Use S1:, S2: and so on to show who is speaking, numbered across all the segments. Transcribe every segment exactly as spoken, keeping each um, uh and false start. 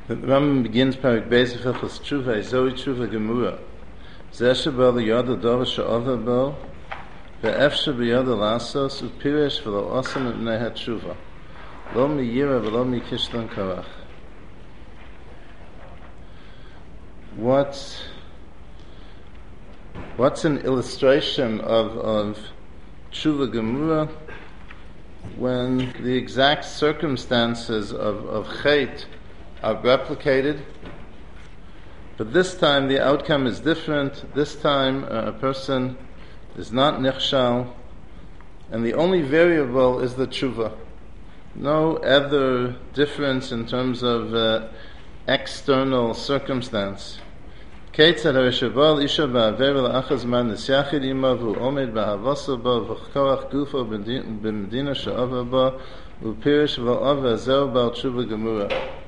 S1: The Rambam begins Parak Beis Hilchos Tshuva, Zoi Tshuva Gemura. Zeh sheba liyada davar she'ava bo, ve'efshe biyada lasos, u'piresh v'lo osam mipnei ha'tshuva. Lo miyira v'lo mikishlan karach. What's, what's an illustration of, of Tshuva Gemura when the exact circumstances of, of Chet are replicated, but this time the outcome is different. This time uh, a person is not nichshal, and the only variable is the tshuva. No other difference in terms of uh, external circumstance. Keitzad hareshaval isha ba'aver la'achaz man nisyachid ima v'u omed ba'havasa ba v'chkoach gufo b'medina she'ava ba u'pirish v'ava zeu ba'al tshuva gemura.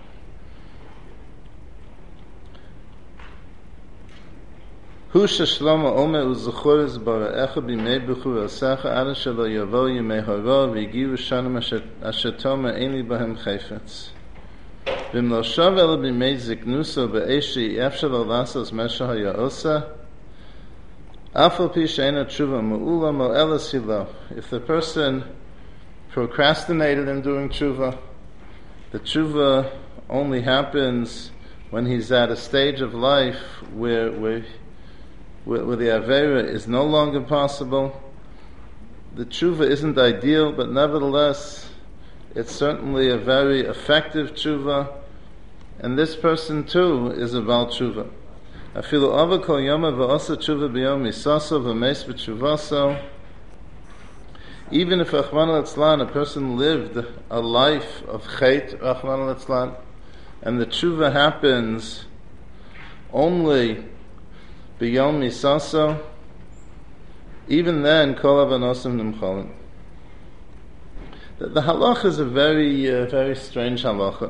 S1: Hu sheshlomo ome uzuchores bara'echa b'mei b'chur asecha ada shelo yavo yimei hara v'yigiru shanim ashetoma eni bahem chayfetz. B'm lo shav ela b'mei ziknuso b'eshi efshel alasos mesha ha'ya'osa afal pi she'ena tshuva mu'ula mo'ela silo. If the person procrastinated in doing tshuva, the tshuva only happens when he's at a stage of life where where where the Aveira is no longer possible. The tshuva isn't ideal, but nevertheless, it's certainly a very effective tshuva, and this person too is a Baal tshuva. Afilu ava kol yoma v'osa tshuva b'yom misaso v'meis b'tshuvaso. Even if Rachman al-Etzlan, a person lived a life of Chet, Rachman al-Etzlan, and the tshuva happens only B'yom misaso, even then, kol avanosim nimcholim. The, the halacha is a very, uh, very strange halacha.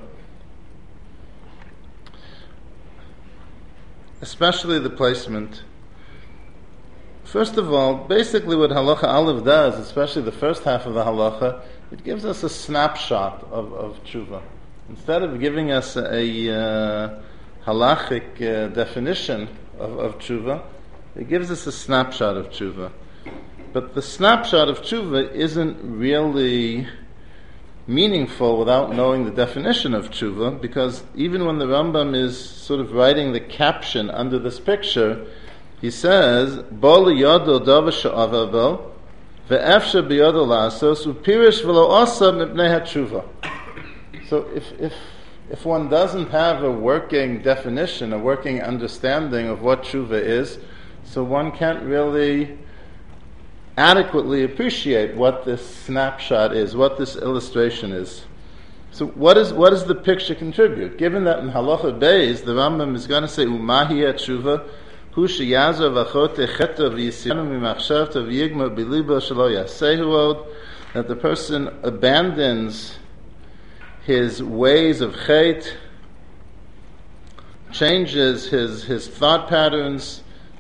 S1: Especially the placement. First of all, basically what halacha aleph does, especially the first half of the halacha, it gives us a snapshot of, of tshuva. Instead of giving us a, a uh, halachic uh, definition Of, of tshuva, it gives us a snapshot of tshuva. But the snapshot of tshuva isn't really meaningful without knowing the definition of tshuva, because even when the Rambam is sort of writing the caption under this picture, he says, Bo liyodo dava she'ava bo, ve'efshe biyodo lasos, u'pirish v'lo osa mipnei ha'tshuva. So if, if If one doesn't have a working definition, a working understanding of what tshuva is, so one can't really adequately appreciate what this snapshot is, what this illustration is. So what is what does the picture contribute? Given that in Halacha Beis, the Rambam is going to say, Umahi tshuva, hu sheyazer v'achot echeta v'yisiranu mimachshavta v'yigma b'libo shelo yasehu od, that the person abandons his ways of Chet, changes his, his thought patterns,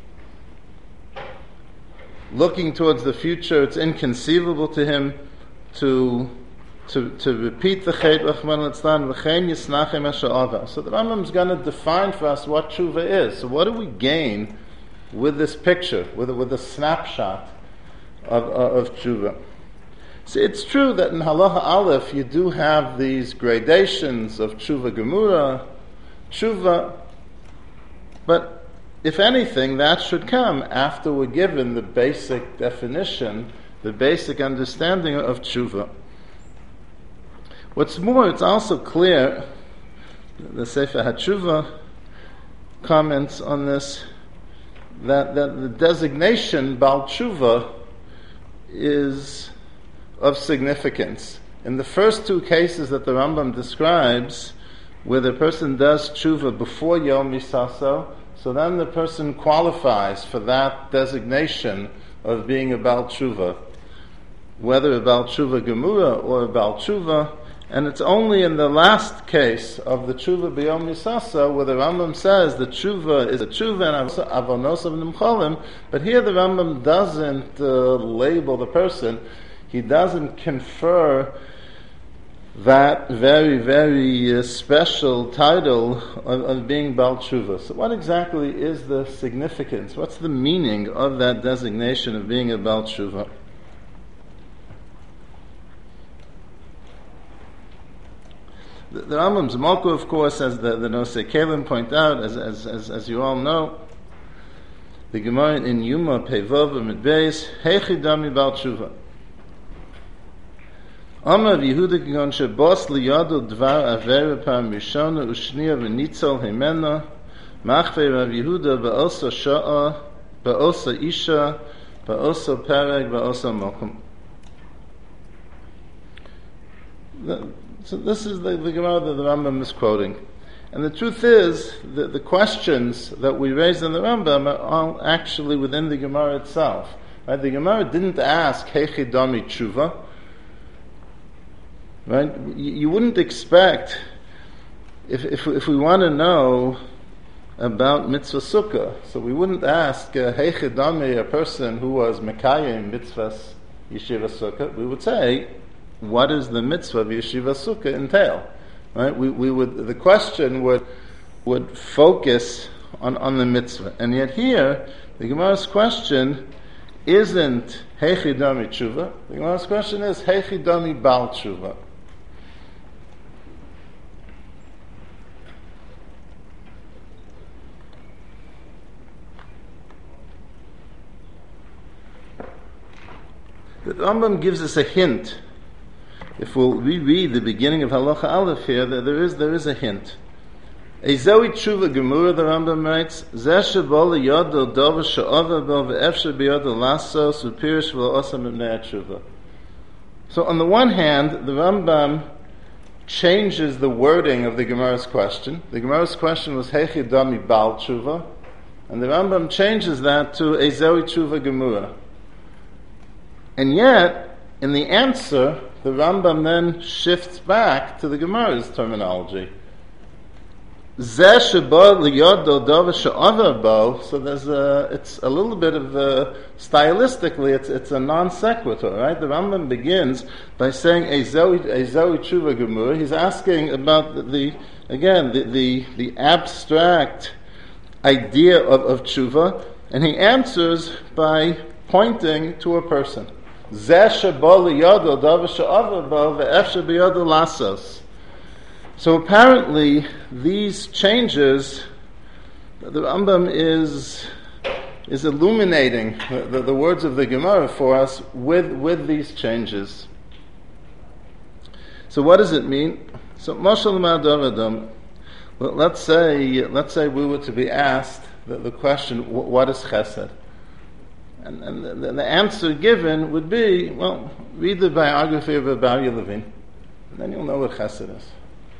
S1: looking towards the future. It's inconceivable to him to to, to repeat the Chet, Rachman al-Etzlan, v'chein yisnachem ha'sha'ava. So the Rambam is going to define for us what tshuva is. So what do we gain with this picture, with, with a snapshot of, of, of tshuva? So it's true that in Halacha Aleph you do have these gradations of Tshuva Gemura, Tshuva, but if anything, that should come after we're given the basic definition, the basic understanding of Tshuva. What's more, it's also clear, the Sefer HaTshuva comments on this, that, that the designation Baal Tshuva is of significance. In the first two cases that the Rambam describes, where the person does tshuva before Yom Misaso, so then the person qualifies for that designation of being a Baal Tshuva, whether a Baal Tshuva Gemura or a Baal Tshuva, and it's only in the last case of the tshuva b'yom Misaso where the Rambam says the tshuva is a tshuva and avonos of nimcholim, but here the Rambam doesn't uh, label the person. He doesn't confer that very, very uh, special title of, of being Baal Tshuva. So what exactly is the significance? What's the meaning of that designation of being a Baal Tshuva? The, the Rambam Zmolko, of course, as the, the Nosei Kelim point out, as, as, as, as you all know, the Gemara in Yuma, Pevov, and Beis, Hechi Dami Baal Tshuva. Amar Yehuda Gigon Shebos Liyado Dvar Avera Pam Rishona Ushniya V'Nitzol Himena Machvei Rav Yehuda Ba'osa Sha'a Ba'osa Isha Ba'osa Pereg Ba'osa Mokum. So this is the, the Gemara that the Rambam is quoting. And the truth is that the questions that we raised in the Rambam are all actually within the Gemara itself. Right? The Gemara didn't ask Hechi Dami Tshuva. Right? You wouldn't expect, if if if we want to know about mitzvah sukkah, so we wouldn't ask uh, Hechi Dami, a person who was mekayim mitzvahs yeshiva sukkah. We would say, what does the mitzvah of yeshiva sukkah entail? Right? We we would the question would would focus on, on the mitzvah, and yet here the Gemara's question isn't Hechi Dami Tshuva. The Gemara's question is Hechi Dami Baal Tshuva. The Rambam gives us a hint. If we'll reread the beginning of Halacha Aleph here, that there is there is a hint. Ezewi Tshuva Gemura, the Rambam writes, Zeh shebol yodel dover she'over bel ve'efshe b'yodel lasos u'pirish v'l'osam ibnei Tshuva. So on the one hand, the Rambam changes the wording of the Gemara's question. The Gemara's question was Hechi Dami Baal Tshuva, and the Rambam changes that to Ezewi Tshuva Gemura. And yet, in the answer, the Rambam then shifts back to the Gemara's terminology. Zeh sheba liyodo dava she'avar bo. So there's a, it's a little bit of a, stylistically, it's it's a non sequitur, right? The Rambam begins by saying Ezewi Tshuva Gemura. He's asking about the, the again the, the the abstract idea of, of tshuva, and he answers by pointing to a person. Zeh sheba liyodo dava she'avar bo ve'efshe b'yodo lasos. So apparently, these changes, the Rambam is is illuminating the, the, the words of the Gemara for us with with these changes. So what does it mean? So Mashal Ma'adaradam. Well, let's say let's say we were to be asked the, the question, what is Chesed? And, and the, the answer given would be, well, read the biography of Rabbi Levin, and then you'll know what Chesed is.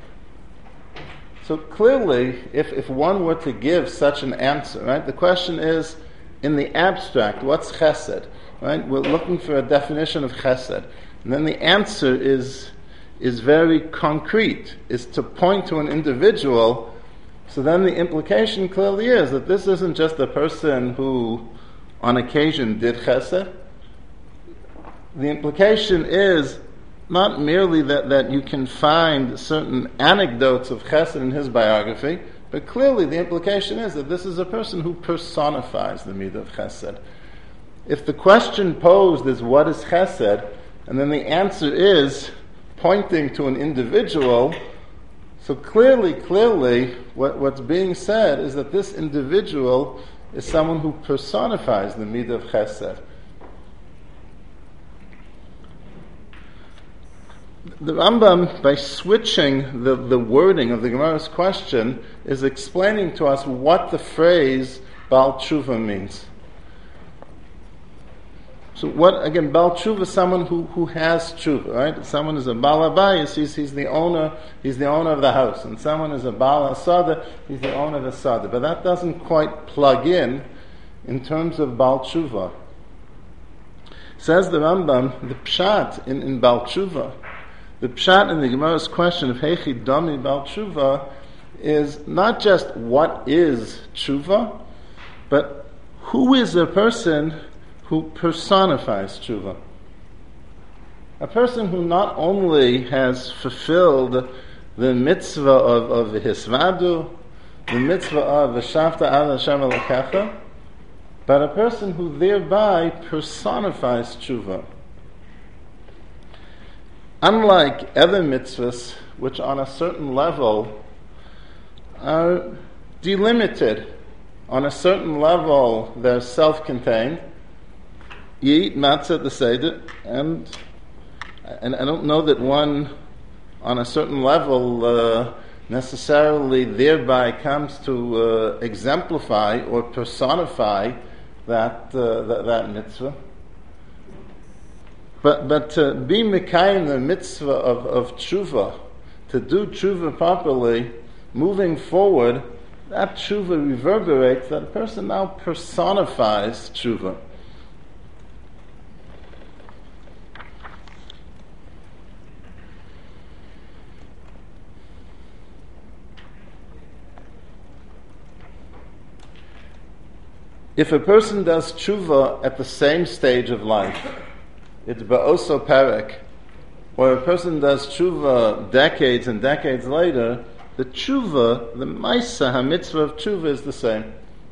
S1: So clearly, if, if one were to give such an answer, right, the question is, in the abstract, what's chesed? Right? We're looking for a definition of chesed. And then the answer is is very concrete, is to point to an individual. So then the implication clearly is that this isn't just a person who, on occasion, did chesed. The implication is not merely that, that you can find certain anecdotes of Chesed in his biography, but clearly the implication is that this is a person who personifies the midah of Chesed. If the question posed is what is Chesed, and then the answer is pointing to an individual, so clearly, clearly, what, what's being said is that this individual is someone who personifies the midah of Chesed. The Rambam, by switching the, the wording of the Gemara's question, is explaining to us what the phrase Baal Tshuva means. So what, again, Baal Tshuva is someone who, who has Tshuva, right? Someone is a Baal Abayis, he's, he's the owner, he's the owner of the house. And someone is a Baal Asada, he's the owner of the Sada. But that doesn't quite plug in, in terms of Baal Tshuva. Says the Rambam, the Pshat in, in Baal Tshuva, the pshat in the Gemara's question of Hechi Dami Baal Tshuva is not just what is tshuva, but who is a person who personifies tshuva. A person who not only has fulfilled the mitzvah of, of Hisvadu, the mitzvah of V'shavta ad Hashem Elokecha, but a person who thereby personifies tshuva. Unlike other mitzvahs, which on a certain level are delimited, on a certain level they're self-contained. You eat matzah at the Seder, and and I don't know that one on a certain level uh, necessarily thereby comes to uh, exemplify or personify that, uh, that that mitzvah. But but to be mekayim the mitzvah of, of tshuva, to do tshuva properly, moving forward, that tshuva reverberates, that a person now personifies tshuva. If a person does tshuva at the same stage of life, it's ba'oso perek, or a person does tshuva decades and decades later, the tshuva, the maisa ha-mitzvah of tshuva is the same.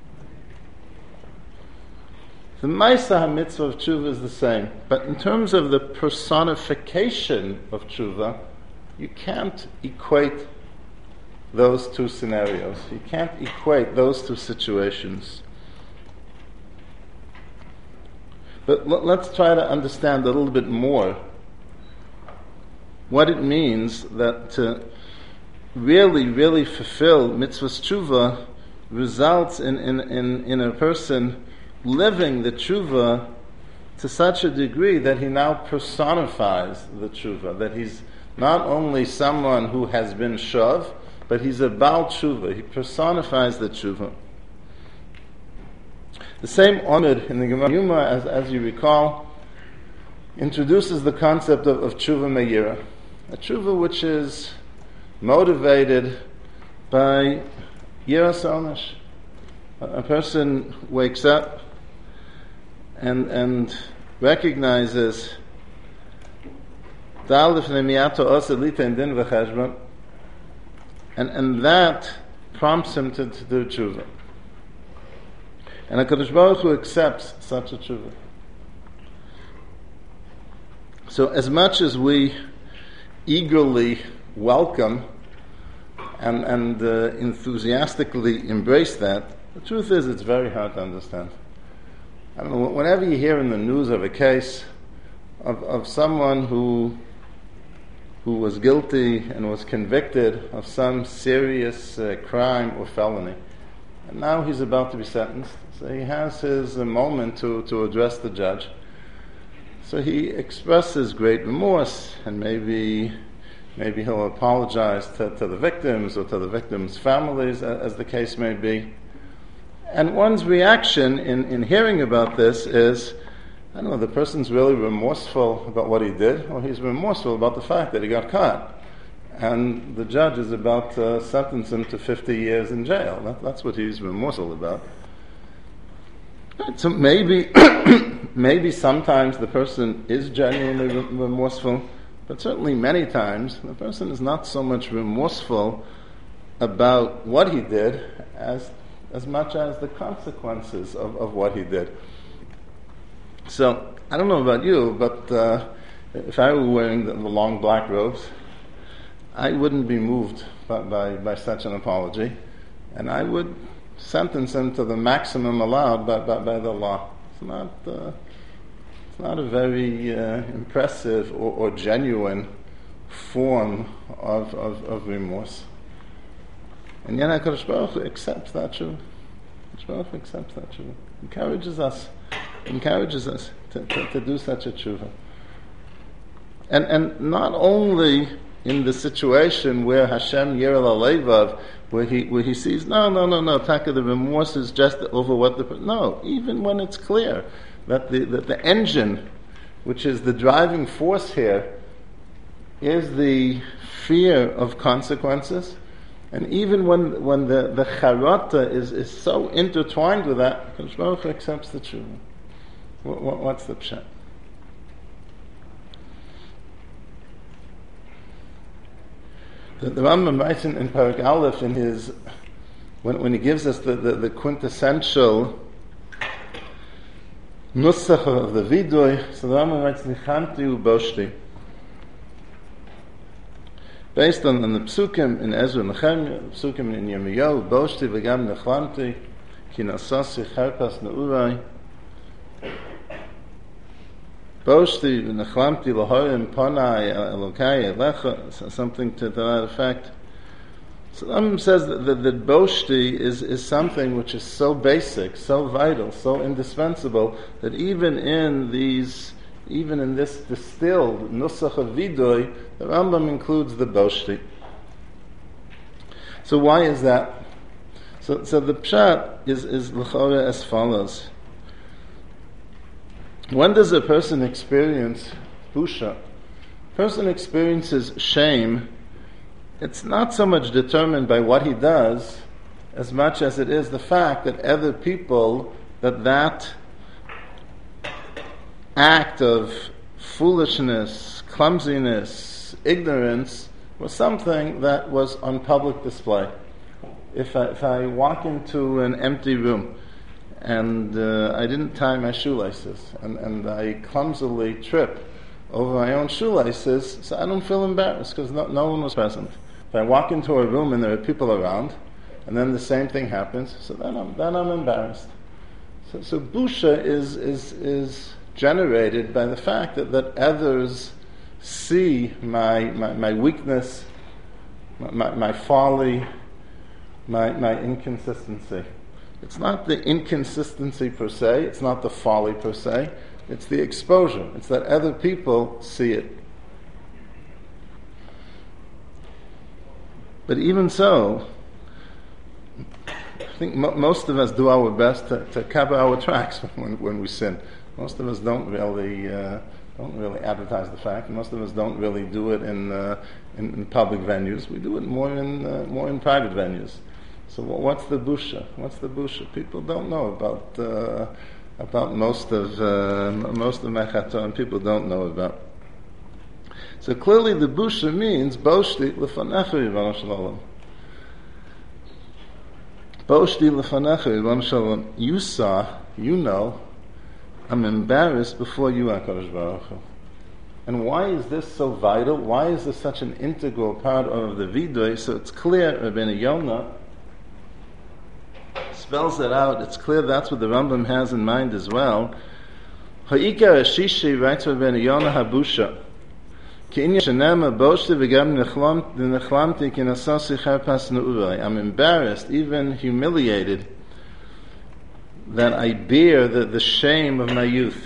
S1: The maisa ha-mitzvah of tshuva is the same. But in terms of the personification of tshuva, you can't equate those two scenarios. You can't equate those two situations. But l- let's try to understand a little bit more what it means that to really, really fulfill mitzvahs tshuva results in, in, in, in a person living the tshuva to such a degree that he now personifies the tshuva, that he's not only someone who has been shav, but he's a Baal tshuva. He personifies the tshuva. The same Omid in the Gemara Yuma, as, as you recall, introduces the concept of, of tshuva me'ira, a tshuva which is motivated by yiras onesh. A person wakes up and and recognizes and and that prompts him to, to do tshuva. And HaKadosh Baruch Hu accepts such a tshuva. So as much as we eagerly welcome and, and uh, enthusiastically embrace that, the truth is it's very hard to understand. I don't know, whenever you hear in the news of a case of, of someone who who was guilty and was convicted of some serious uh, crime or felony, and now he's about to be sentenced, so he has his uh, moment to, to address the judge. So he expresses great remorse, and maybe maybe he'll apologize to, to the victims or to the victims' families, as the case may be. And one's reaction in, in hearing about this is, I don't know, the person's really remorseful about what he did, or he's remorseful about the fact that he got caught. And the judge is about to sentence him to fifty years in jail. That, that's what he's remorseful about. So maybe, maybe sometimes the person is genuinely remorseful, but certainly many times the person is not so much remorseful about what he did as as much as the consequences of, of what he did. So, I don't know about you, but uh, if I were wearing the, the long black robes, I wouldn't be moved by, by, by such an apology, and I would sentence him to the maximum allowed by, by, by the law. It's not, uh, it's not a very uh, impressive or, or genuine form of, of, of remorse. And yet HaKadosh Baruch Hu accepts that tshuva. HaKadosh Baruch Hu accepts that tshuva. Encourages us, encourages us to, to, to do such a tshuva. And and not only in the situation where Hashem Yerel Alevav, where he where he sees, no, no, no, no, Taka, the remorse is just over what the... No, even when it's clear that the, that the engine, which is the driving force here, is the fear of consequences. And even when when the, the charata is, is so intertwined with that, HaKadosh Baruch Hu accepts the tshuva. What, what, what's the pshat? The, the Rambam writes in, in Parak Aleph in his, when, when he gives us the, the, the quintessential nusach of the Vidui, so the Rambam writes, Nichanti u'boshti. Based on, on the psukim in Ezra Nehemiah, psukim in Yirmiyahu, boshti v'gam nechlanti, ki nasasi cherpas neurai, boshti v'nechlamti lahorim panai elokai elecha, something to that effect. So the Rambam says that, that, that boshti is, is something which is so basic, so vital, so indispensable, that even in these, even in this distilled nusach of vidui, the Rambam includes the boshti. So why is that? So, so the pshat is is l'chora as follows. When does a person experience busha? A person experiences shame. It's not so much determined by what he does, as much as it is the fact that other people, that that act of foolishness, clumsiness, ignorance was something that was on public display. If I, if I walk into an empty room and uh, I didn't tie my shoelaces and, and I clumsily trip over my own shoelaces, so I don't feel embarrassed because no, no one was present. If I walk into a room and there are people around and then the same thing happens, so then I'm, then I'm embarrassed. So, so busha is, is, is generated by the fact that, that others see my, my, my weakness, my, my folly, my, my inconsistency. It's not the inconsistency per se, it's not the folly per se, it's the exposure. It's that other people see it. But even so, I think mo- most of us do our best to, to cover our tracks when, when we sin. Most of us don't really uh, don't really advertise the fact. Most of us don't really do it in uh, in, in public venues. We do it more in uh, more in private venues. So what's the busha? What's the busha? People don't know about uh, about most of uh, most of Mechato, and people don't know about. So clearly, the busha means boshti lefanecha Yivon Shalom. Boshti lefanecha Yivon Shalom. You saw, you know, I'm embarrassed before you, HaKadosh Baruch Hu. And why is this so vital? Why is this such an integral part of the vidui? So it's clear, Rabbeinu Yonah spells it out. It's clear that's what the Rambam has in mind as well. Ha'ikar Ashishi writes Rabbeinu Yonah Habusha. I'm embarrassed, even humiliated, that I bear the, the shame of my youth.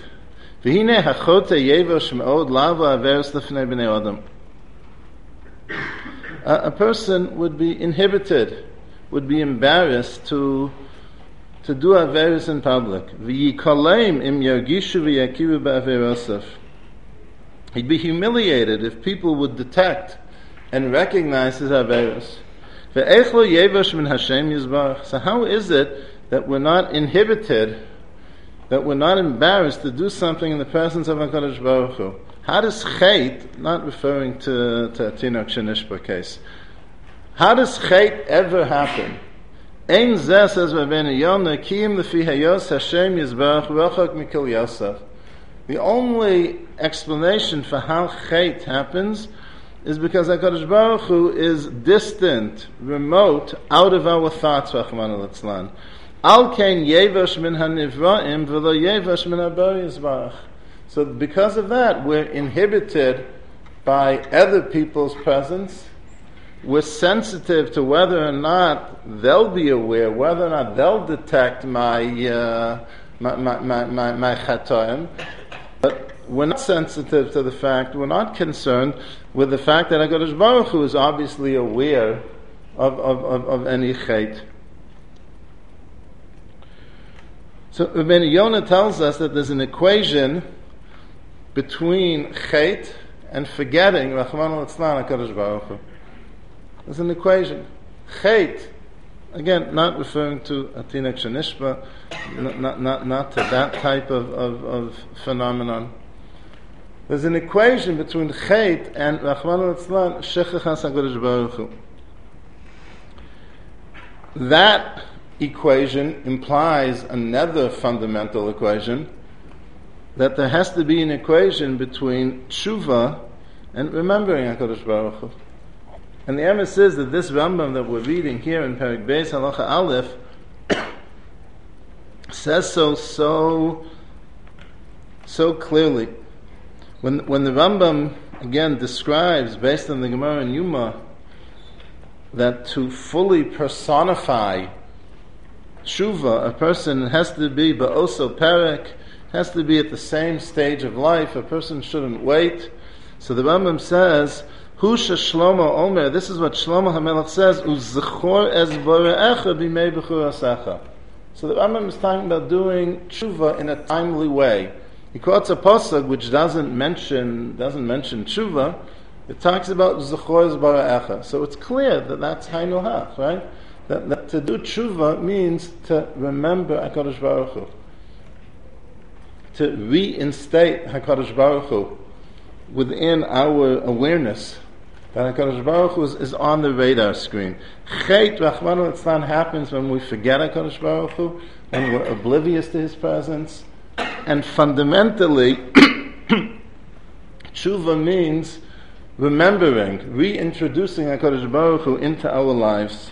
S1: A, a person would be inhibited, would be embarrassed to to do averos in public. He'd be humiliated if people would detect and recognize his averos. So how is it that we're not inhibited, that we're not embarrassed to do something in the presence of HaKadosh Baruch Hu? How does chait, not referring to, to a Tinok Shenishba case, how does chait ever happen? Ein zeh, says Rabbeinu Yonah, kiyim lefi hayos Hashem yizbarach rachok mikol Yosef. The only explanation for how chait happens is because HaKadosh Baruch Hu is distant, remote, out of our thoughts, Rachmana litzlan. Al kein yevash min hanivraim v'lo yevash min habari yizbarach. So because of that, we're inhibited by other people's presence. We're sensitive to whether or not they'll be aware, whether or not they'll detect my uh, my my my, my, my chatoim. But we're not sensitive to the fact, we're not concerned with the fact that HaKadosh Baruch Hu is obviously aware of, of, of, of any chait. So Rabbeinu Yonah tells us that there's an equation between chait and forgetting Rachmana litzlan HaKadosh Baruch Hu. There's an equation. Chait, again, not referring to Atinok Shenishba, not, not, not, not to that type of, of, of phenomenon. There's an equation between Chet and Rachmana litzlan Shechachas HaKadosh Baruch Hu. That equation implies another fundamental equation, that there has to be an equation between tshuva and remembering HaKadosh Baruch Hu. And the emes is that this Rambam that we're reading here in Perek Beis Halacha Aleph says so so so clearly. When when the Rambam again describes, based on the Gemara in Yuma, that to fully personify tshuva, a person has to be ba'oso perek, has to be at the same stage of life. A person shouldn't wait. So the Rambam says, Husha Shlomo Omer, this is what Shlomo HaMelech says, U'zechor ez bore'echa b'mei b'chur asecha. So the Rambam is talking about doing tshuva in a timely way. He quotes a pasuk which doesn't mention doesn't mention tshuva. It talks about Zechor ez bore'echa. So it's clear that that's Hainu Hach, right? That, that to do tshuva means to remember HaKadosh Baruch Hu, to reinstate HaKadosh Baruch Hu within our awareness that HaKadosh Baruch Hu is, is on the radar screen. Chet Rachmana litzlan happens when we forget HaKadosh Baruch Hu, when we're oblivious to His presence, and fundamentally, tshuva means remembering, reintroducing HaKadosh Baruch Hu into our lives.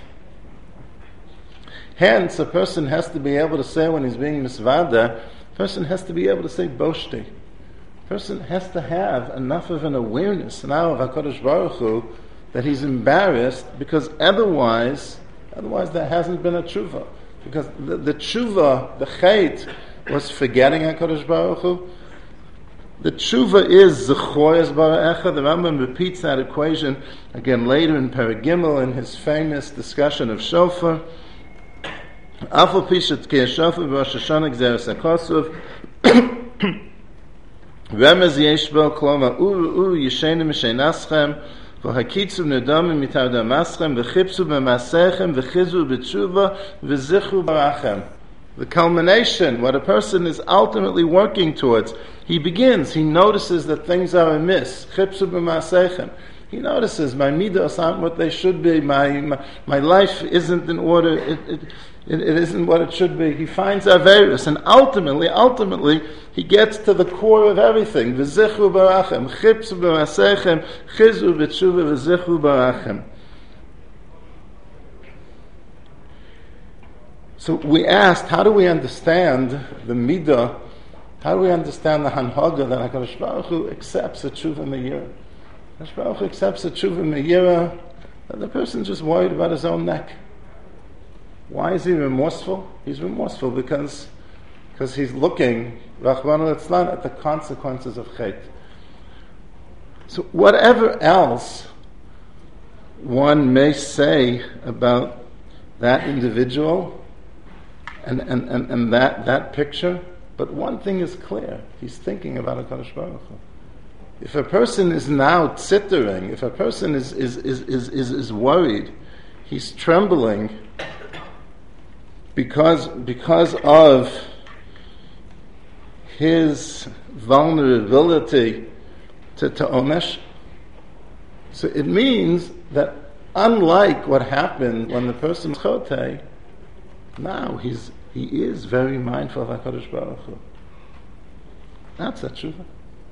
S1: Hence, a person has to be able to say when he's being misvada, a person has to be able to say boshti. A person has to have enough of an awareness now of HaKadosh Baruch Hu that he's embarrassed, because otherwise, otherwise there hasn't been a tshuva. Because the, the tshuva, the chet, was forgetting HaKadosh Baruch Hu. The tshuva is Zechor ez bore'echa. The Rambam repeats that equation again later in Perek Gimel in his famous discussion of shofar. Afal pishat ki shofar v'Rosh Hashanah gzeres hakosov remez yesh bo kloma uru uru yishenim mishenaschem v'hakitzu nedamim mitar damaschem v'chipsu b'masechem v'chizu b'tshuva v'zichu barachem. The culmination, what a person is ultimately working towards, he begins, he notices that things are amiss. Chipsu b'masechem. He notices my midos aren't what they should be. My my, my life isn't in order. It, it, it, it isn't what it should be. He finds averus, and ultimately, ultimately, he gets to the core of everything. V'zichu barachem, chipsu b'masechem, chizu b'tshuva v'zichu barachem. So we asked, how do we understand the midah? How do we understand the hanhaga that HaKadosh Baruch Hu accepts a tshuva me'ira? HaKadosh Baruch Hu accepts a tshuva me'ira that the person's just worried about his own neck. Why is he remorseful? He's remorseful because because he's looking, Rachmana litzlan, at the consequences of chet. So whatever else one may say about that individual, And, and, and, and that, that picture, but one thing is clear, he's thinking about HaKadosh Baruch Hu. If a person is now tzittering, if a person is, is, is, is, is, is worried, he's trembling because, because of his vulnerability to, to onesh. So it means that unlike what happened when the person was chotei, now he's he is very mindful of HaKadosh Baruch Hu. That's a tshuva.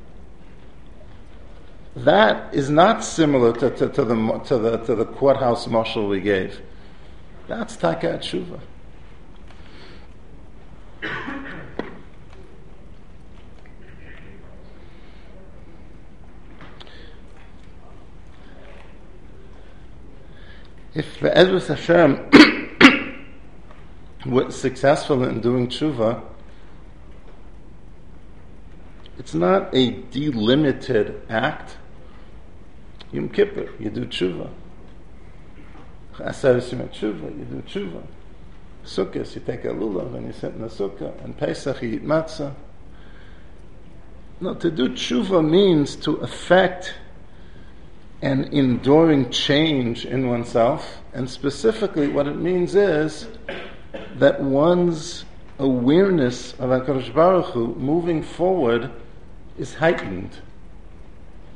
S1: That is not similar to, to, to the to the to the courthouse marshal we gave. That's taka tshuva. If Be'ezus Hashem were successful in doing tshuva, it's not a delimited act. Yom Kippur, you do tshuva. Aseres Yom Tshuva, you do tshuva. Sukkot, you take a lulav and you sit in the sukkah. And Pesach, you eat matzah. No, to do tshuva means to affect an enduring change in oneself, and specifically what it means is that one's awareness of HaKadosh Baruch Hu moving forward is heightened.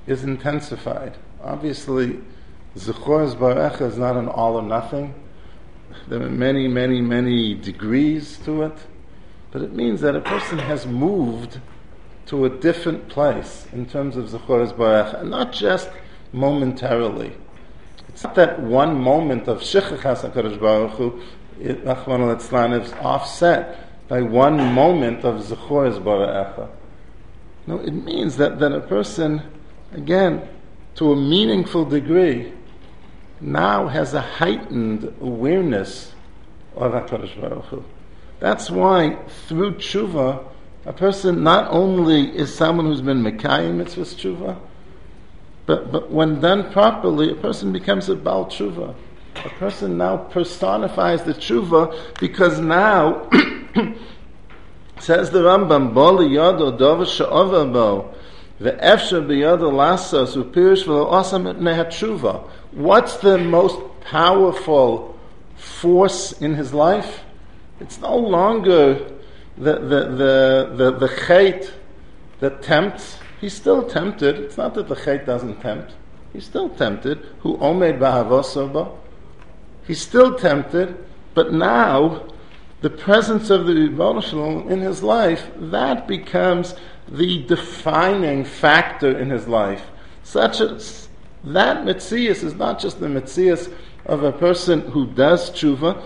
S1: is intensified. Obviously, Zechor Barecha is not an all or nothing. There are many, many, many degrees to it, but it means that a person has moved to a different place in terms of Zechor Barecha, and not just momentarily. It's not that one moment of Shechachas HaKadosh Baruch Hu, Rachmana litzlan, is offset by one moment of Zechor Barecha. No, it means that, that a person, again, to a meaningful degree, now has a heightened awareness of HaKadosh Baruch Hu. That's why, through tshuva, a person not only is someone who's been mekayim mitzvahs tshuva, but, but when done properly, a person becomes a Baal tshuva. A person now personifies the tshuva, because now, says the Rambam, Bo liyodo dover she'over bo, ve'efsher biyodo lasos u'pirish v'lo osam et nehat tshuva. What's the most powerful force in his life? It's no longer the the the the, the chait that tempts. He's still tempted. It's not that the chait doesn't tempt. He's still tempted. Who omed b'havosoba. He's still tempted, but now the presence of the Rebbeinu Shalom in his life, that becomes the defining factor in his life. Such a that metzias is not just the metzias of a person who does tshuva.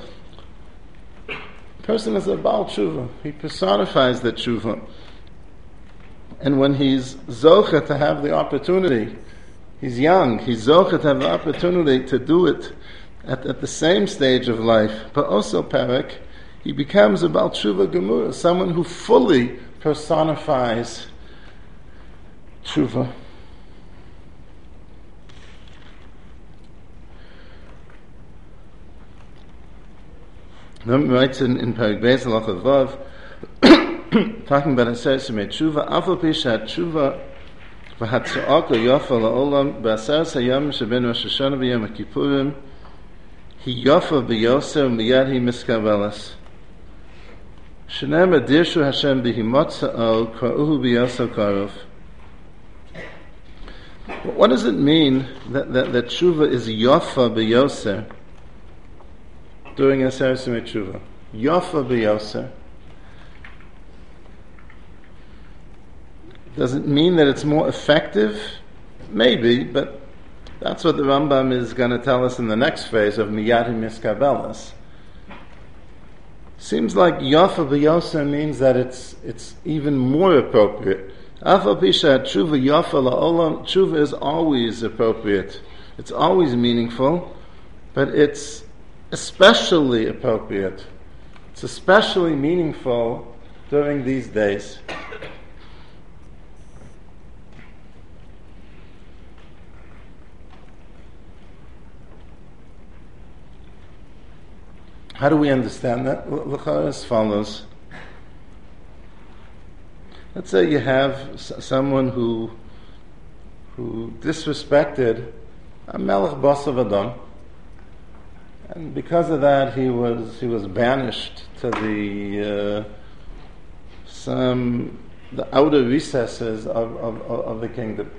S1: A person is a Baal tshuva. He personifies the tshuva. And when he's zocha to have the opportunity, he's young, he's zocha to have the opportunity to do it at, at the same stage of life, but also perek, he becomes a Baal tshuva gemura, someone who fully personifies tshuva. Then writes in, in Perek Beis Halacha Vav, talking about Aseret Simei Tshuva, Afal Pi She'at Tshuva v'Hatza'aka Yofa La'olam B'Aseret Hayam Sheben Rosh Hashanah V'Yom HaKippurim Hi Yofa B'Yoser Miyad Hi Miskavelas Shenem Adirshu Hashem B'Himotza'o Kra'uhu B'Yoser Karov. What does it mean that, that, that Tshuva is Yofa B'Yoser during Aseret Simei Tshuva? Yofa B'Yoser. Does it mean that it's more effective? Maybe, but that's what the Rambam is going to tell us in the next phase of Miyad Miskabelas. Seems like Yofa B'Yoser means that it's it's even more appropriate. Afal Pi She'at Tshuva Yofa La'olam, Tshuva is always appropriate. It's always meaningful, but it's especially appropriate. It's especially meaningful during these days. How do we understand that? L'chara as follows. Let's say you have s- someone who who disrespected a Melech Basav Adam, and because of that he was he was banished to the uh, some the outer recesses of, of, of the kingdom,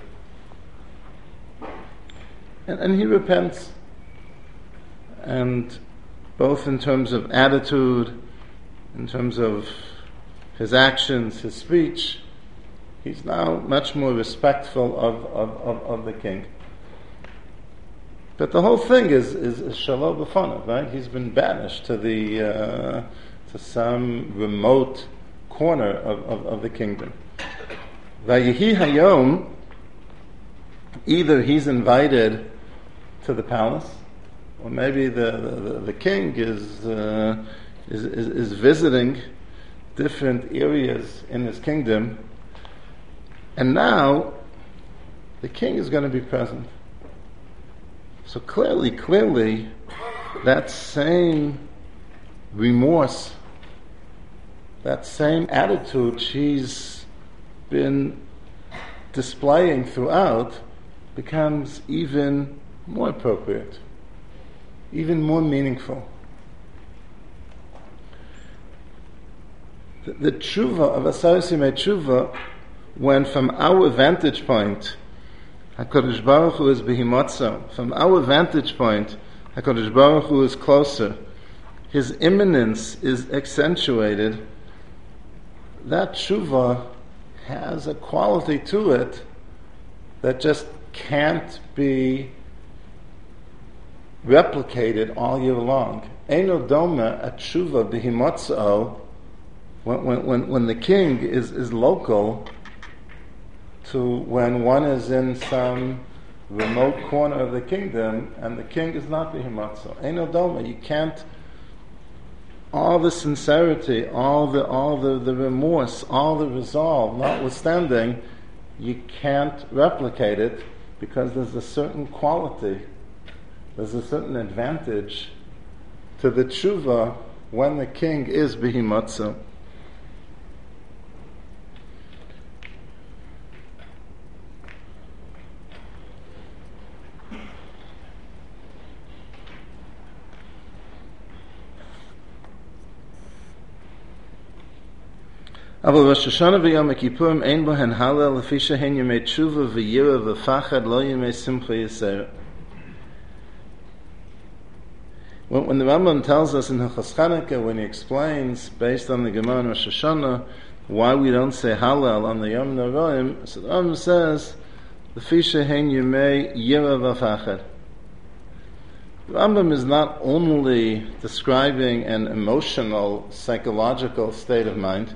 S1: and, and he repents, and both in terms of attitude, in terms of his actions, his speech, he's now much more respectful of, of, of, of the king. But the whole thing is is, is shalom b'fanav, right? He's been banished to the uh, to some remote corner of, of, of the kingdom. Vayehi hayom, either he's invited to the palace, or maybe the, the, the king is, uh, is, is is visiting different areas in his kingdom, and now the king is going to be present. So clearly, clearly, that same remorse, that same attitude she's been displaying throughout becomes even more appropriate, even more meaningful. The, the tshuva of Aseret Simei Tshuva, when from our vantage point, HaKadosh Baruch Hu is behimotza. From our vantage point, HaKadosh Baruch Hu is closer. His immanence is accentuated. That tshuva has a quality to it that just can't be replicated all year long. Eino doma a tshuva behimotza, when, when, when the king is, is local, to when one is in some remote corner of the kingdom and the king is not behimotza. Eino doma, you can't, all the sincerity, all the all the, the remorse, all the resolve, notwithstanding, you can't replicate it because there's a certain quality, there's a certain advantage to the tshuva when the king is behimotza. Aber Rosh Hashanah v'Yom Kippurim ein bohen halal lefi shehen yemei tshuva v'yira v'fachad lo yemei simcha yisera. When, when the Rambam tells us in Hilchos Chanukah, when he explains based on the Gemara in Rosh Hashanah why we don't say halal on the Yom Noraim, so the Rambam says lefi shehen yemei yira v'fachad. The Rambam is not only describing an emotional, psychological state of mind.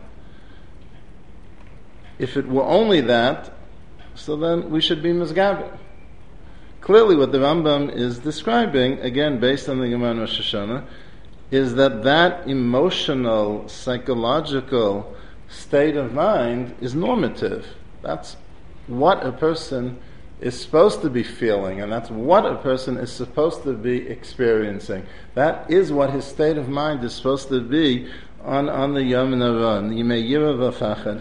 S1: If it were only that, so then we should be mizgaber. Clearly what the Rambam is describing, again based on the Gemara in Rosh Hashanah, is that that emotional, psychological state of mind is normative. That's what a person is supposed to be feeling, and that's what a person is supposed to be experiencing. That is what his state of mind is supposed to be on, on the Yom Nora, Yimei Yira V'Fachad.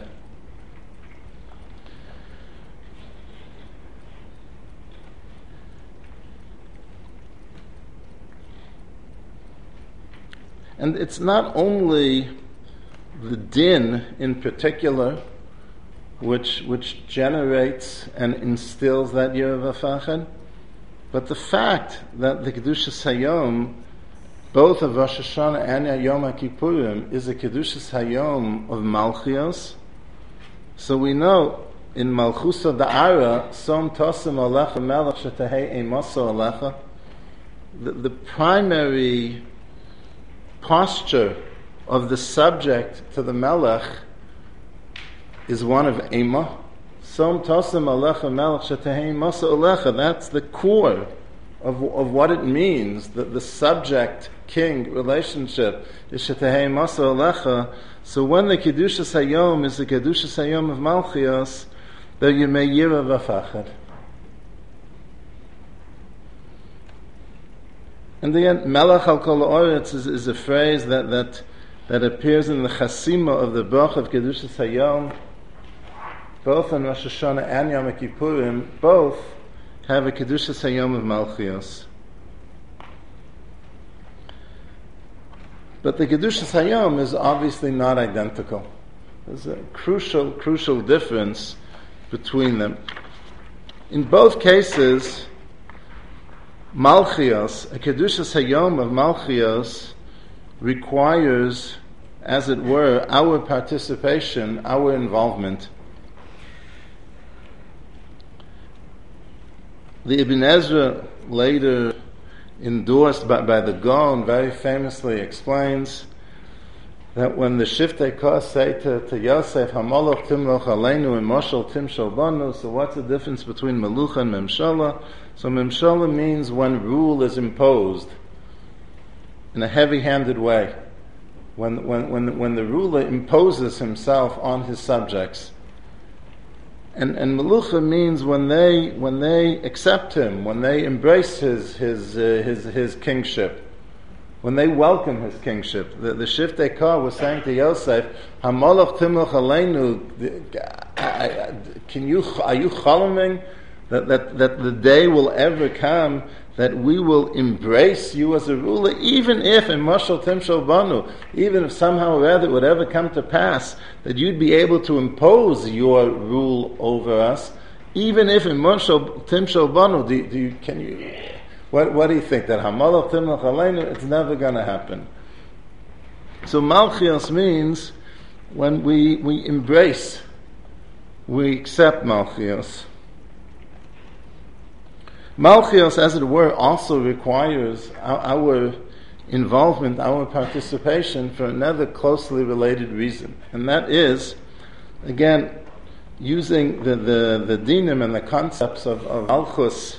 S1: And it's not only the din in particular which which generates and instills that Yira V'Fachad, but the fact that the Kedushas Hayom, both of Rosh Hashanah and Yom HaKippurim, is a Kedushas Hayom of Malchios. So we know in Malchusa Da'ara, Som Tosim Alecha Melech Shetahei Emoso Alecha, the, the primary posture of the subject to the Melech is one of Ema. Som Tosim Alecha Melech Shetahei Emoso Alecha. That's the core of of what it means, that the subject-king relationship is Shetahei Emoso Alecha. So when the Kedushas Hayom is the Kedushas Hayom of Malchios, the Yemei Yira V'Fachad. And again, Melech al Kol Ha'aretz is, is a phrase that, that that appears in the Chasima of the Brach of Kedushas Hayom. Both on Rosh Hashanah and Yom Kippurim, both have a Kedushas Hayom of Malchios. But the Kedushas Hayom is obviously not identical. There's a crucial, crucial difference between them. In both cases, Malchios, a Kedushas Hayom of Malchios, requires, as it were, our participation, our involvement. The Ibn Ezra, later endorsed by, by the Gaon, very famously explains that when the Shiftei Kos say to, to Yosef, Hamoloch Timloch Aleinu and Moshel Timshol Banu, so what's the difference between Melucha and Memshala? So Memshala means when rule is imposed in a heavy-handed way, when, when, when, when the ruler imposes himself on his subjects. And, and Melucha means when they when they accept him, when they embrace his his uh, his his kingship, when they welcome his kingship. The, the Shiftei Kos was saying to Yosef, "Hamalach timloch aleinu." Can you are you chaloming that, that that the day will ever come that we will embrace you as a ruler, even if in Moshel Timshol Banu, even if somehow or other it would ever come to pass that you'd be able to impose your rule over us, even if in Monshal Timshal Banu, do, do you, can you, what, what do you think? That Hamalach Timlach Aleinu, it's never going to happen. So Malchios means when we, we embrace, we accept Malchios. Malchios, as it were, also requires our, our involvement, our participation for another closely related reason. And that is, again, using the, the, the dinim and the concepts of, of Malchus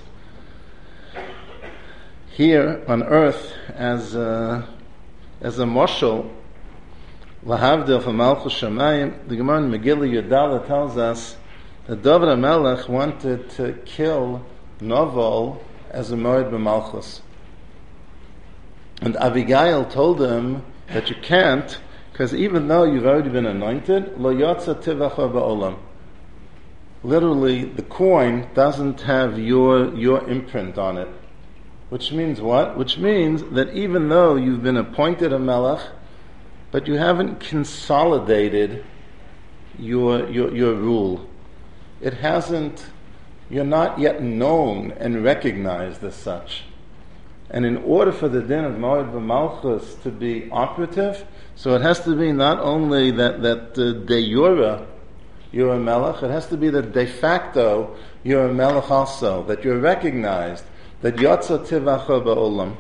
S1: here on earth as a, as a moshel, lahavdil for Malchus Shamayim. The Gemara in Megillah Yudala tells us that David HaMelech wanted to kill Novel as a moed b'malchus, and Abigail told him that you can't, because even though you've already been anointed, lo yotza tivacha ba'olam. Literally, the coin doesn't have your your imprint on it, which means what? Which means that even though you've been appointed a melech, but you haven't consolidated your your your rule. It hasn't. You're not yet known and recognized as such. And in order for the din of Moed B'Malchus to be operative, so it has to be not only that, that uh, de jure you're a melech, it has to be that de facto you're a melech also, that you're recognized, that Yotza Tivacha Ba'olam.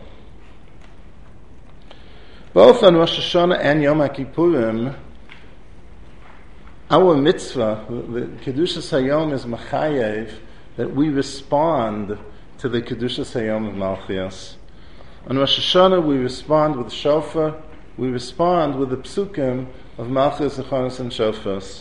S1: Both on Rosh Hashanah and Yom HaKippurim, our mitzvah, the Kedushas Hayom is Machayev, that we respond to the Kedushas Hayom of Malchios. On Rosh Hashanah, we respond with shofar, we respond with the psukim of Malchios, Zechonos, and Shofars.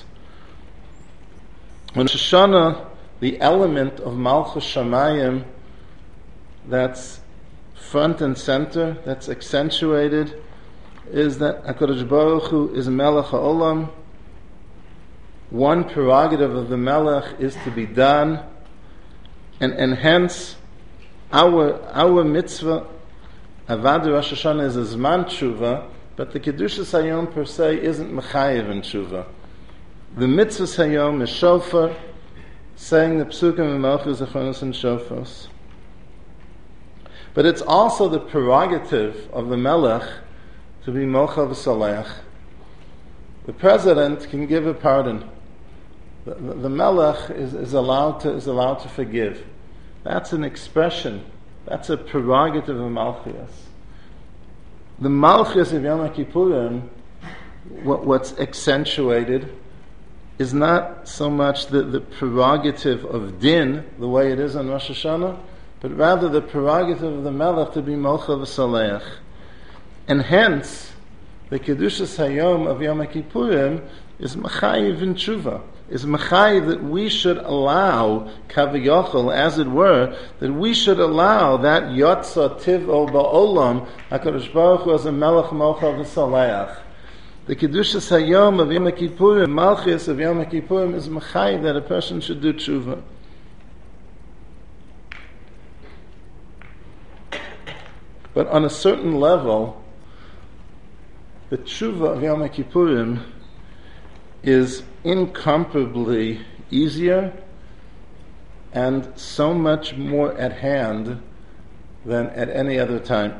S1: On Rosh Hashanah, the element of Malchus Shamayim that's front and center, that's accentuated, is that HaKadosh Baruch Hu is Melech HaOlam. One prerogative of the Melech is to be done, and, and hence our our mitzvah, Avad Rosh Hashanah, is a Zman Tshuva, but the Kedushas Hayom per se isn't Mechayev in Tshuva. The mitzvah Hayom is Shofar, saying the Psukim of Malchus, Zechonos, and Shofars. But it's also the prerogative of the Melech to be Mocha V'Salech. The president can give a pardon. The, the, the Melech is, is allowed to is allowed to forgive. That's an expression. That's a prerogative of Malchias. The Malchias of Yom Kippurim, what, what's accentuated, is not so much the, the prerogative of Din, the way it is on Rosh Hashanah, but rather the prerogative of the Melech to be Mocha V'Saleach. And hence, the Kedushas Hayom of Yom Kippurim is Machayiv in Tshuva. Is Machayiv that we should allow, Kaviyachol, as it were, that we should allow that Yotza Tiv'o Ba'olam, HaKadosh Baruch Hu as a Melech Mocha V'Saleach. The Kedushas Hayom of Yom Kippurim, Malchus of Yom Kippurim, is Machayiv that a person should do Tshuva. But on a certain level, the tshuva of Yom Kippurim is incomparably easier and so much more at hand than at any other time.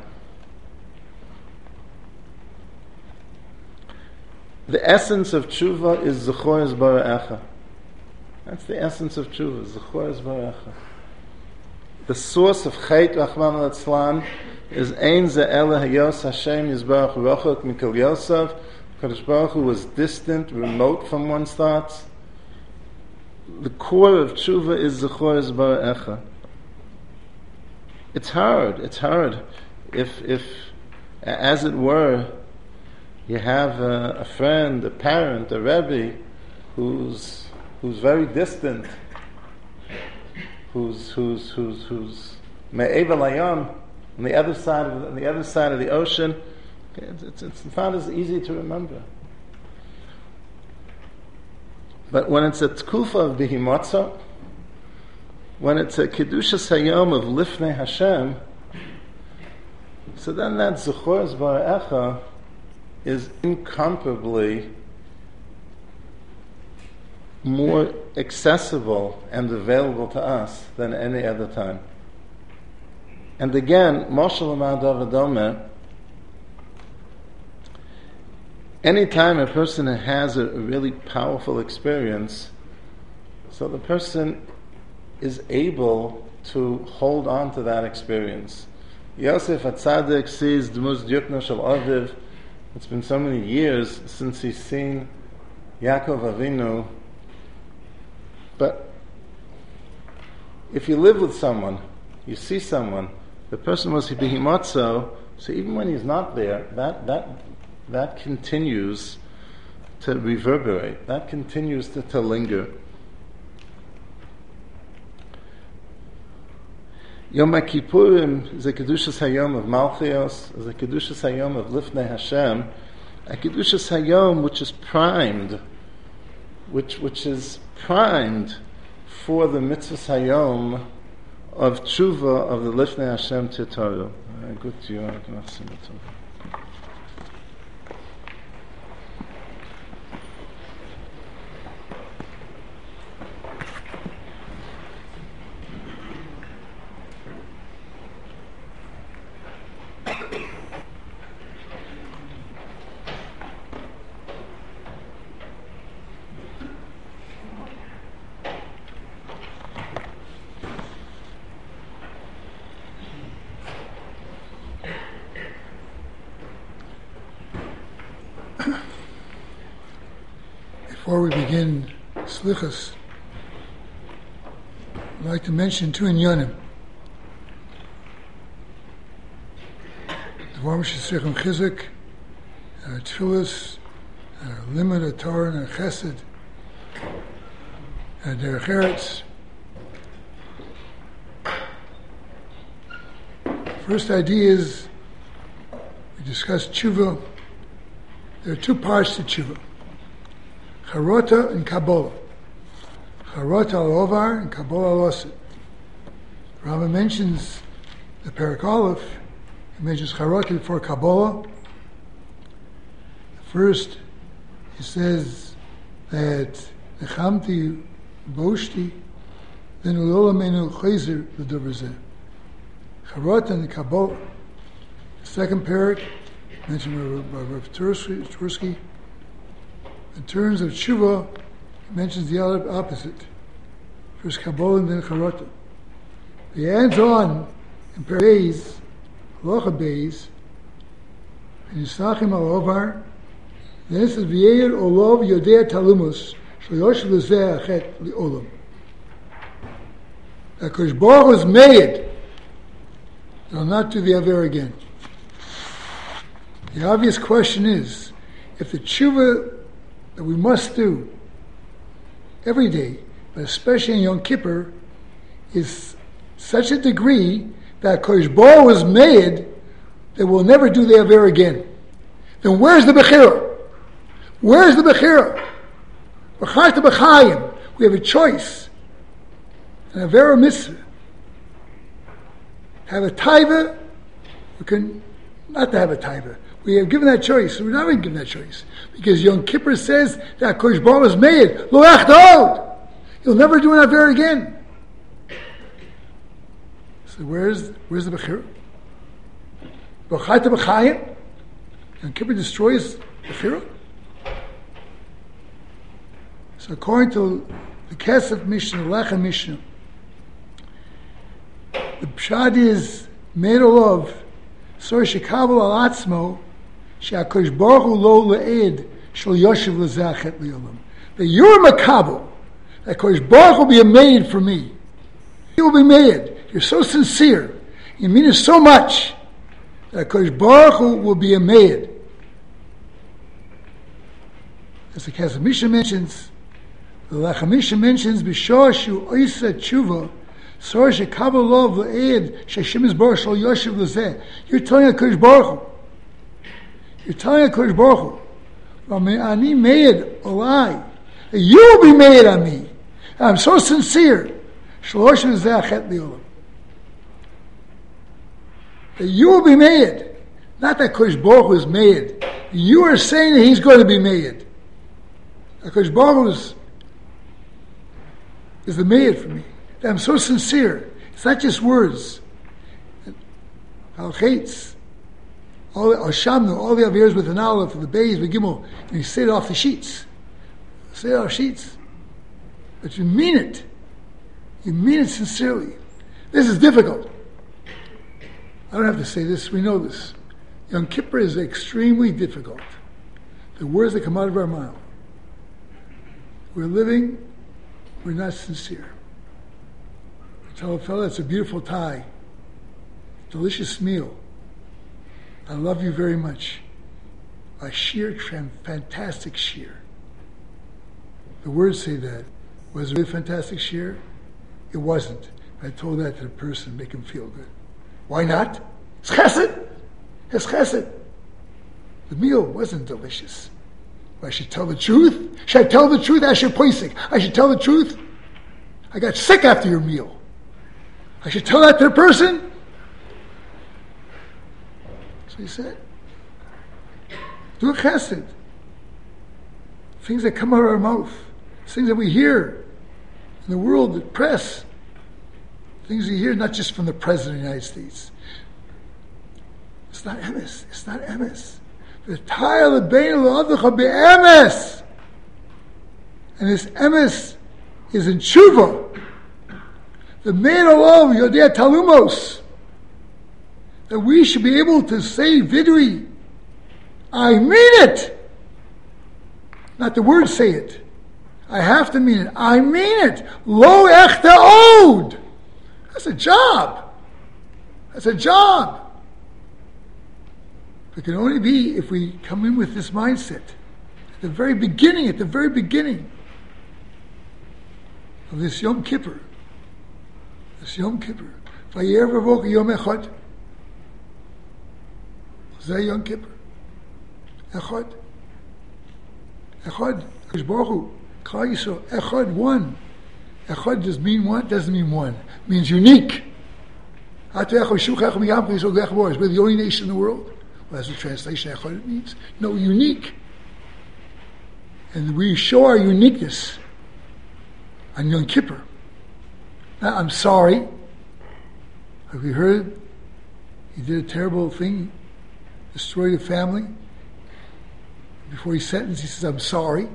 S1: The essence of tshuva is Zechor Yisbarecha. That's the essence of tshuva, Zechor Yisbarecha. The source of Chait Rachman al-Atzlan is Ein Ze'ele Hayos Hashem Yisbarach Rochot Mikol Yosef. Kadosh Baruch Hu was distant, remote from one's thoughts. The core of tshuva is Zechor Yisbarecha. It's hard. It's hard if, if, as it were, you have a, a friend, a parent, a rebbe who's who's very distant, who's who's who's who's me'evel hayam, on the other side of the, on the other side of the ocean. It's, it's, it's not as easy to remember. But when it's a tkufa of bihimotza, when it's a kedushas hayom of lifnei Hashem, so then that Zechor Yisbarecha is incomparably more accessible and available to us than any other time. And again, Moshe L'mad David Omer, anytime a person has a really powerful experience, so the person is able to hold on to that experience. Yosef HaTzadik sees Dmuz Dyukna Shel Aviv. It's been so many years since he's seen Yaakov Avinu. But if you live with someone, you see someone, the person was Behimotzo, so even when he's not there, that that that continues to reverberate, that continues to, to linger. Yom HaKippurim is a Kedushas Hayom of Malchios, is a Kedushas Hayom of Lifnei Hashem, a Kedushas Hayom which is primed, which which is primed for the Mitzvahs Hayom of Tshuva of the Lifnei Hashem Titoru. Good to you.
S2: Before we begin Slichas, I'd like to mention two inyanim. The Dvar Shesrichim Chizuk, our Tfilas, our Limud, our Torah, and our Chesed, and Derech Eretz. First idea is, we discussed Tshuva. There are two parts to Tshuva. Charota and Kabbalah. Charota al Ovar and Kabbalah al Osid. Rambam mentions the Perek Aleph. He mentions Charota before Kabbalah. First, he says that Nechamti Boshti, then Ulolamenu Chayzer l'Dovrzeh. Charota and Kabbalah. The second Perek, mentioned by Rav Tursky. In terms of tshuva, he mentions the other opposite. First Kabbalah and then Charota. He adds on in Perek Beis, Halacha Beis, and Yisachim al Ovar. Then it says V'yeir Olov Yodei Talumus Shloyosh Lezeh Achet Li'olam. That Kosh Baruch was made. They'll not do the Aver again. The obvious question is, if the tshuva that we must do every day, but especially in Yom Kippur, is such a degree that Kosh Baruch was made that we'll never do the Aver again. Then where's the Bechira? Where's the Bechira? B'charta b'chayim. We have a choice. An Aver mitzvah. Have a taiva, we can not to have a taiva. We have given that choice. We're not even given that choice. Because Yom Kippur says that Kosh Baruch was made. Lo echdod. You'll never do an Aver again. So where's where's the Bechira? B'chayta b'chayim? Yom Kippur destroys Bechira? So according to the Kesef Mishnah, the Lechem Mishnah, the Pshad is made of so shekabel al atzmo she'akosh baruch hu lo le'ed shel yoshev lezachet li'olam. That you're makabel, that Kosh Baruch will be made for me. He will be made. You're so sincere. You mean it so much that Kosh Baruch Hu will be made. As the Kesef Mishnah mentions, the Lechem Mishnah mentions b'shor shu oisa tshuva. You're telling a Kosh Baruch Hu. You're telling a Kosh Baruch Hu. Ani made olai. You will be made on me. I'm so sincere. That you will be made. Not that Kosh Baruch Hu is made. You are saying that he's going to be made. Kosh Baruch Hu is is the mayed for me. That I'm so sincere. It's not just words. Al Chaitz, all the Shamnu, all the Averas with an Aleph, the Beis, the Gimel, and you say it off the sheets. Say it off sheets. But you mean it. You mean it sincerely. This is difficult. I don't have to say this, we know this. Yom Kippur is extremely difficult. The words that come out of our mouth. We're living, we're not sincere. I tell a fellow it's a beautiful tie, delicious meal. I love you very much. A sheer, fantastic sheer. The words say that. Was it a really fantastic sheer? It wasn't. I told that to the person, make him feel good. Why not? It's chesed. It's chesed. The meal wasn't delicious. I should tell the truth. Should I tell the truth? I should poisik. I should tell the truth. I got sick after your meal. I should tell that to the person. So he said, do a chesed. Things that come out of our mouth, things that we hear in the world, the press, things we hear not just from the President of the United States. It's not emes. It's not emes. The tire lebein le'avdecha be'emes. And this emes is in tshuva. The main olov yodea talumos. That we should be able to say vidui. I mean it. Not the words say it. I have to mean it. I mean it. Lo echta od. That's a job. That's a job. It can only be if we come in with this mindset. At the very beginning, at the very beginning of this Yom Kippur. This Yom Kippur. Vayer v'voka Yom Echad. Zeh Yom Kippur. Echad. Echad. Akadosh Baruch Hu. Klal Yisrael. Echad. One. Echad does mean one? Doesn't mean one. It means unique. We're the only nation in the world. Well, that's the translation Echad means. No, unique. And we show our uniqueness on Yom Kippur. Now, I'm sorry. Have we heard? He did a terrible thing, destroyed a family. Before he's sentenced, he says, I'm sorry.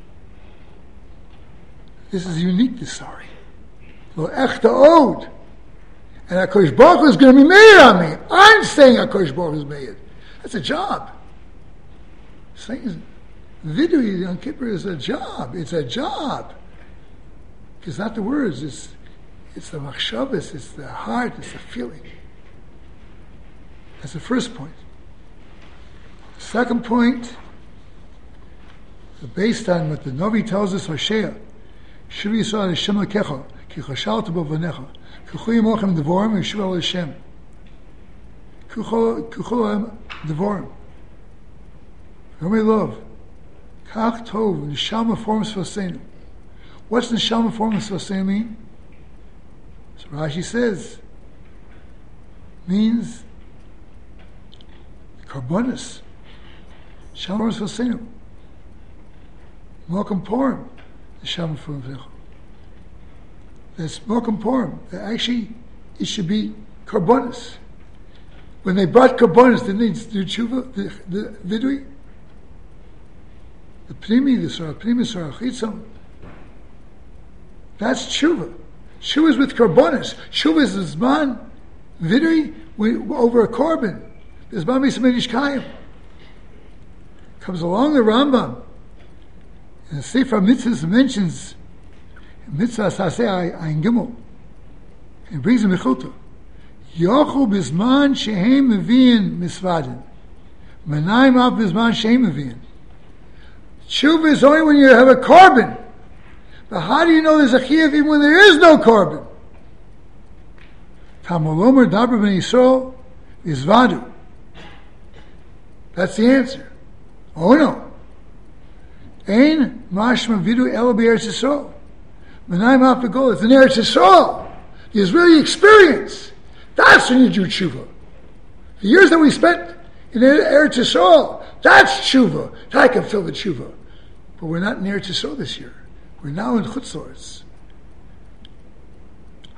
S2: This is unique, this sorry. Lo echta od. And HaKadosh Baruch Hu is going to be made on me. I'm saying HaKadosh Baruch Hu is made. That's a job. Saying vidui on Kippur is a job. It's a job. It's not the words. It's it's the machshavas. It's the heart. It's the feeling. That's the first point. Second point, based on what the Novi tells us, Hosea, Shiv Yisrael Hashem Lekecha, Ki Chashalta Bo Vanecha, Kuchu Yimochem Devorim, Yishuv El Hashem. Kuchu Devorim. Yomi Lov. Kach Tov, Neshama Forms Vaseinu. What's Neshama Forms Vaseinu mean? So Rashi says, means Karbonis. Neshama Forms Vaseinu. Mokum Purim. Neshama Forms Vaseinu. That's Mokum Purim. Actually, it should be Karbonis. When they brought Karbonis, didn't they do tshuva, the, the vidui? The Pnimi, the Sarah Pnimi, Sarah Chitzam. That's tshuva. Tshuva is with Karbonis. Tshuva is the Zman, vidui, over a korban. The Zman Misamedish Kayim. Comes along the Rambam. And the Sefer Mitzvahs mentions Mitzvah Saseh Ayin Gimel. And it brings a Mechutah. Yochu Bizman Shehem Meviin Misvadin. Menayim Av Bizman Shehem Meviin. Tshuva is only when you have a korban. But how do you know there's a chiyuv even when there is no korban? Tamolomer Dabra Ben Yisrael Izvadu. That's the answer. Oh no. Ein mashma vidu elo be'eretz Yisrael. Menayim Av Begol. It's in Eretz Yisrael. The Israeli experience. That's when you do tshuva. The years that we spent in Eretz Yisrael, that's tshuva. That can fill the tshuva. But we're not in Eretz Yisrael this year. We're now in Chutz La'aretz.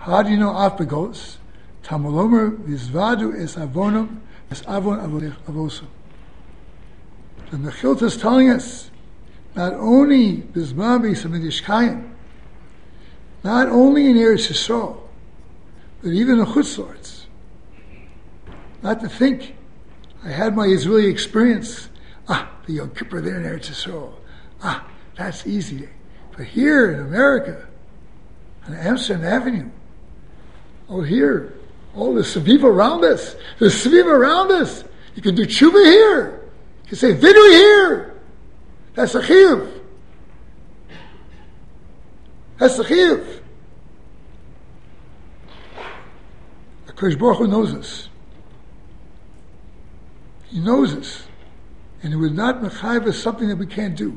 S2: How do you know af begolus? Tamulomer vizvadu es avonum es avon avosu. The Mechilta is telling us not only bizman v'samidishkayim, not only in Eretz Yisrael, but even in Chutzlords. Not to think, I had my Israeli experience. Ah, the Yom Kippur there in Eretz Yisrael. Ah, that's easy. But here in America, on Amsterdam Avenue, oh here, all the Saviva around us, the Saviva around us, you can do tshuva here. You can say vidui here. That's a chiyuv. That's the chiyuv. HaKadosh Baruch Hu knows us. He knows us. And he would not mechayiv us something that we can't do.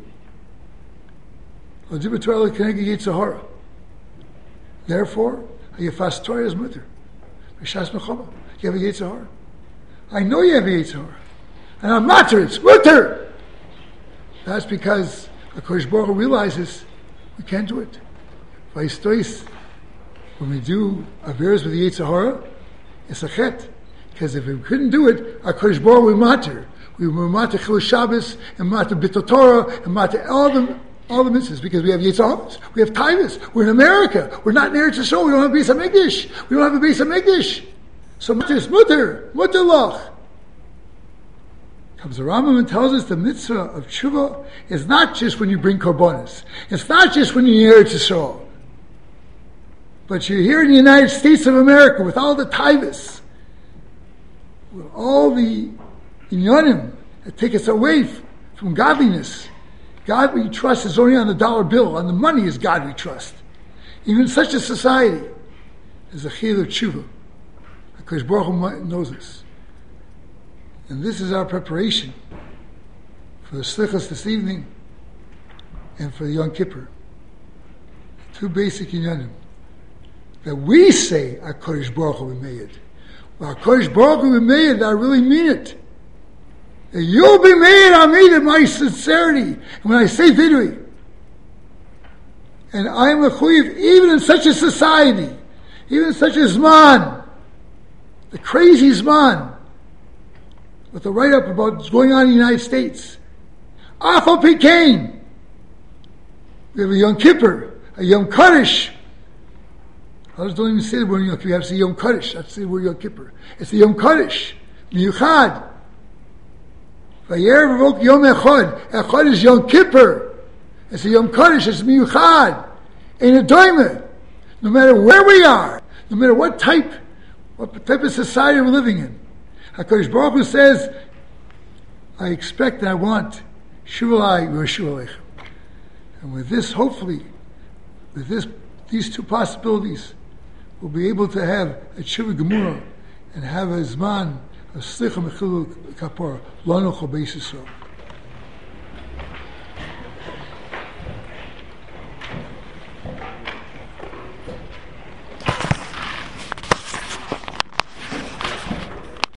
S2: Therefore, you fast Torah's mutter. You have a Yetzer Hara. I know you have a Yetzer Hara. And I'm matter, it's mutter. That's because HaKadosh Baruch Hu realizes we can't do it. When we do Averos with the Yetzer Hara, it's a chet. Because if we couldn't do it, HaKadosh Baruch Hu would matter. We were matter Chilul Shabbos, and matter B'tul Torah, and matter all the all the mitzvahs, because we have Yitzhak, we have Taivas, we're in America, we're not in Eretz Yisrael, we don't have a Beis HaMikdash, we don't have a Beis HaMikdash. So mutter is mutter, mutter lach. Comes the Rambam and tells us the mitzvah of tshuva is not just when you bring korbanos, it's not just when you're in Eretz Yisrael, but you're here in the United States of America with all the Taivas, with all the inyanim that take us away from godliness. God we trust is only on the dollar bill. On the money is God we trust. Even in such a society, there's a chiyuv of tshuva. Because Baruch Hu knows us. And this is our preparation for the slichas this evening and for the Yom Kippur. Two basic inyanim. That we say, HaKadosh Baruch Hu b'meyed. Well, HaKadosh Baruch Hu b'meyed, I really mean it. That you'll be made on me to my sincerity. And when I say vidui, and I am a chuyiv, even in such a society, even in such a zman, the crazy zman, with the write-up about what's going on in the United States. Afal Pikain. We have a Yom Kippur, a Yom Kaddish. Others don't even say the word Yom Kippur. You have to say Yom Kaddish. That's the word Yom Kippur. It's the Yom Kaddish. Miyuchad. Vayer v'vok Yom Echad. Echad is Yom Kippur. It's a Yom Kaddish. It's Miyuchad. In a doime. No matter where we are, no matter what type, what type of society we're living in, HaKadosh Baruch Hu says, I expect and I want Shuvalai Yeshua. And with this, hopefully, with this, these two possibilities, we'll be able to have a Tshuva Gemura and have a Zman of Slicha Mechilul Kapor, Lanu Chobeis Yisrael.